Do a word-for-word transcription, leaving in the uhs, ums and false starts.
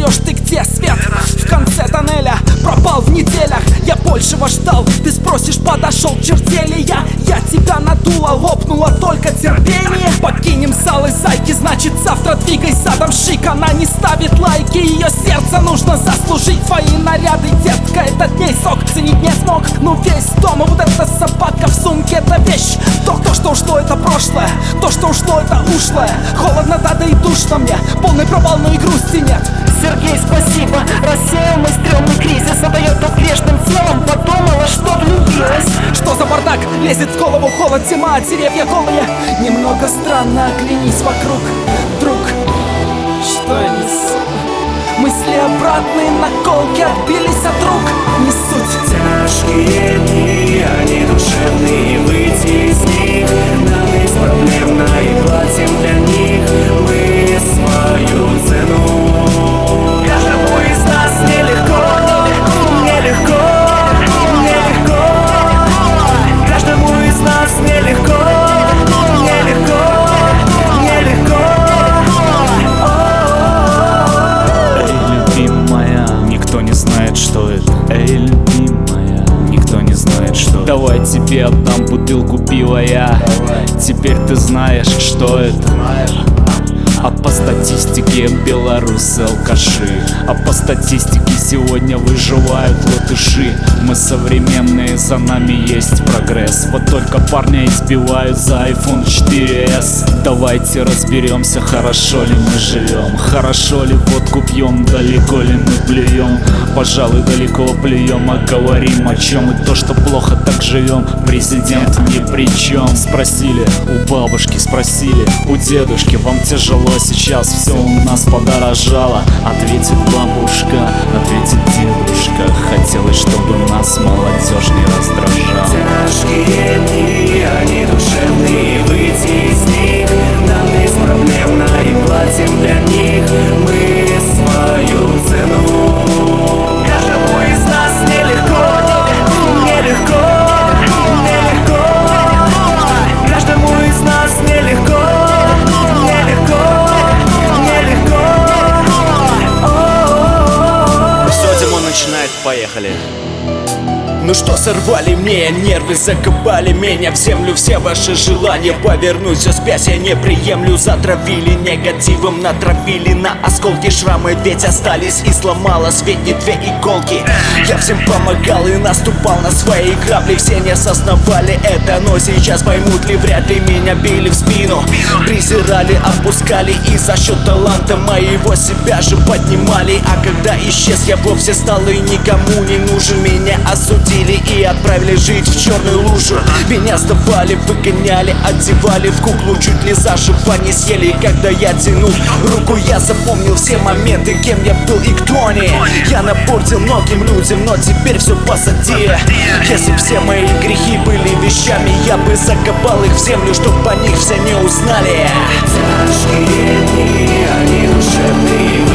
узнаешь ты, где свет в конце тоннеля. Пропал в неделях, я большего ждал. Ты спросишь, подошел, чертели я. Я тебя надула, лопнула только терпение. Покинем залы зайки, значит завтра двигай задом шик. Она не ставит лайки, ее сердце нужно заслужить. Твои наряды, детка, этот дней сок ценить не смог. Но весь дом, и вот эта собака в сумке, это вещь. То, то, что ушло, это прошлое. То, что ушло, это ушлое. Холодно, да, да и душно мне. Полный провал, но и грусти нет. Сергей, спасибо, рассеял мой стрёмный кризис. Отдает под грешным телом, подумала, что влюбилась. Что за бардак? Лезет в голову холод, зима, деревья голые. Немного странно, оглянись вокруг, друг. Что я несу? Мысли обратные, наколки отбились от рук. Не суть. Тяжкие дни, они душевные, выйти из них нам беспроблемно и платим для них мы свою цену. Каждому из нас нелегко, нелегко, нелегко. Каждому из нас нелегко, нелегко, нелегко. Эй, любимая, никто не знает, что это. Эй, любимая, никто не знает, что это. Давай тебе отдам бутылку пива я. Теперь ты знаешь, что это. А по статистике белорусы алкаши. А по статистике сегодня выживают латыши. Мы современные, за нами есть прогресс. Вот только парня избивают за айфон четыре эс. Давайте разберемся, хорошо ли мы живем. Хорошо ли водку пьем, далеко ли мы плюем. Пожалуй, далеко плюем, а говорим о чем. И то, что плохо так живем, президент ни при чем. Спросили у бабушки, спросили у дедушки: вам тяжело сейчас, все у нас подорожало? Ответит бабушка, ответит дедушка: хотелось, чтобы нас молодежь не раздражала. Тяжкие дни, они душевные, выйти из них нам беспроблемно и платим для них мы свою цену. Каждому из нас нелегко, нелегко, нелегко. Каждому из нас нелегко, нелегко, нелегко. Все, Димон начинает, поехали. Ну что, сорвали мне нервы, закопали меня в землю. Все ваши желания повернуть все спясь я не приемлю. Затравили негативом, натравили на осколки. Шрамы ведь остались и сломалось ведь не две иголки. Я всем помогал и наступал на свои грабли. Все не осознавали это, но сейчас поймут ли? Вряд ли меня били в спину, презирали, опускали и за счет таланта моего себя же поднимали. А когда исчез я вовсе стал и никому не нужен. Меня осудили и отправили жить в черную лужу. Меня сдавали, выгоняли, одевали в куклу. Чуть ли заживо не съели, когда я тянул руку. Я запомнил все моменты, кем я был и кто они. Я напортил многим людям, но теперь все позади. Если б все мои грехи были вещами, я бы закопал их в землю, чтоб по них все не узнали. Тяжкие дни, они душевные.